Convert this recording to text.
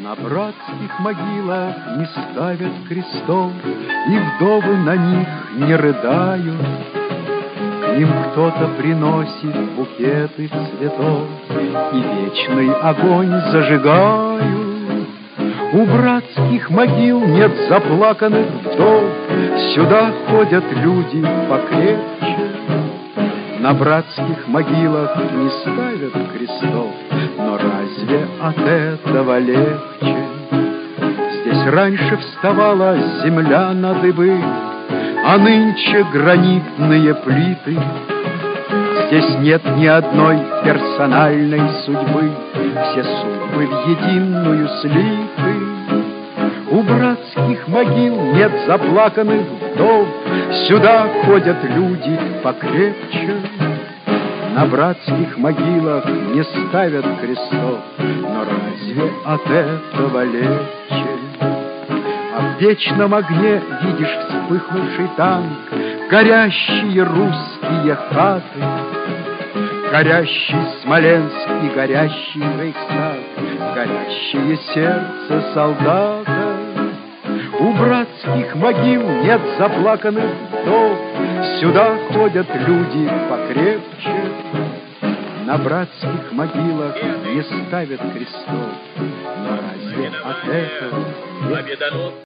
На братских могилах не ставят крестов, и вдовы на них не рыдают. К ним кто-то приносит букеты цветов и вечный огонь зажигают. У братских могил нет заплаканных вдов, сюда ходят люди покрепче. На братских могилах не ставят крестов, но разве от этого легче? Здесь раньше вставала земля на дыбы, а нынче гранитные плиты. Здесь нет ни одной персональной судьбы, все судьбы в единую слиты. У братских могил нет заплаканных вдов, сюда ходят люди покрепче. На братских могилах не ставят крестов, но разве от этого легче? А в вечном огне видишь вспыхнувший танк, горящие русские хаты, горящий Смоленск и горящий Рейхстаг, горящее сердце солдата. У братских могил нет заплаканных вдов, сюда ходят люди покрепче. На братских могилах не ставят крестов, но разве от этого